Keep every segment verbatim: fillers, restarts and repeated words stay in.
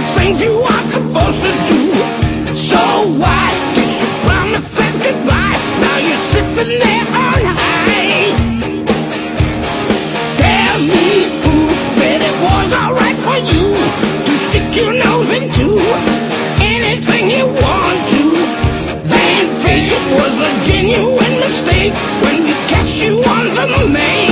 things you are supposed to do. So why did you promise us goodbye? Now you're sitting there on high. Tell me who said it was alright for you to stick your nose into anything you want to, then say it was a genuine mistake when we catch you on the make.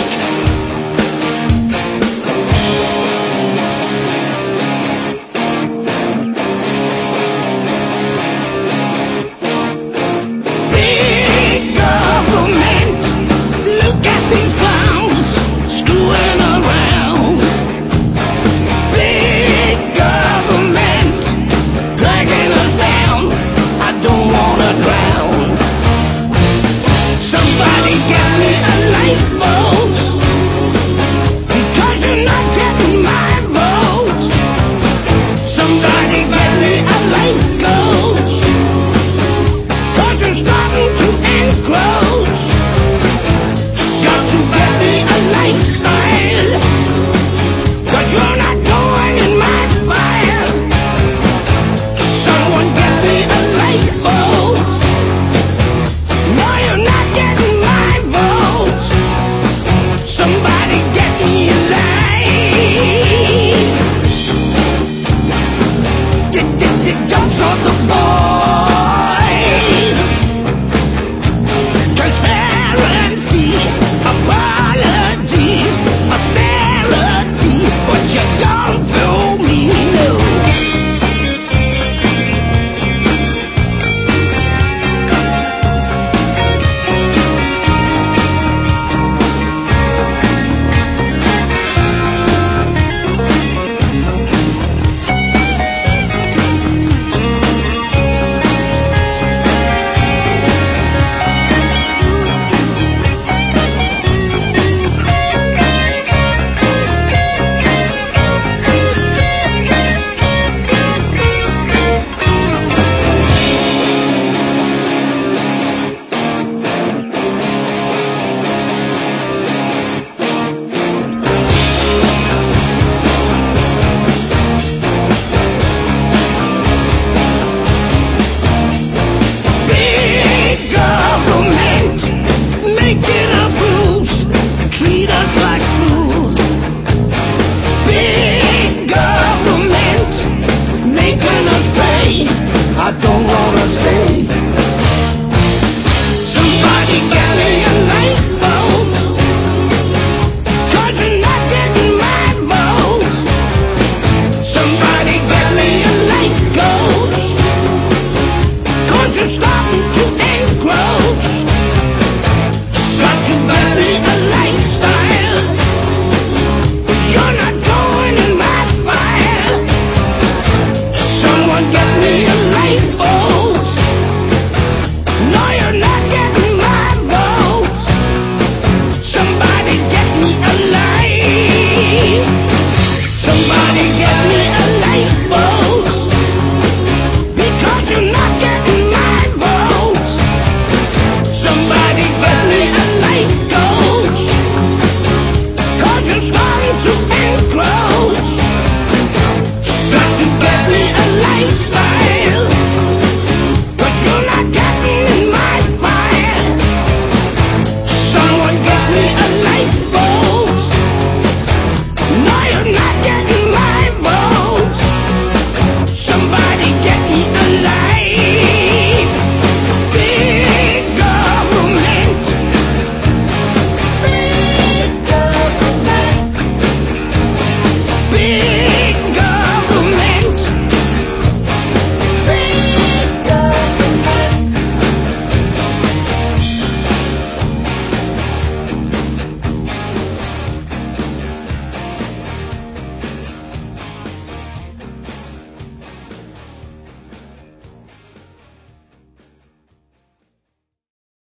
I don't wanna stay. Somebody got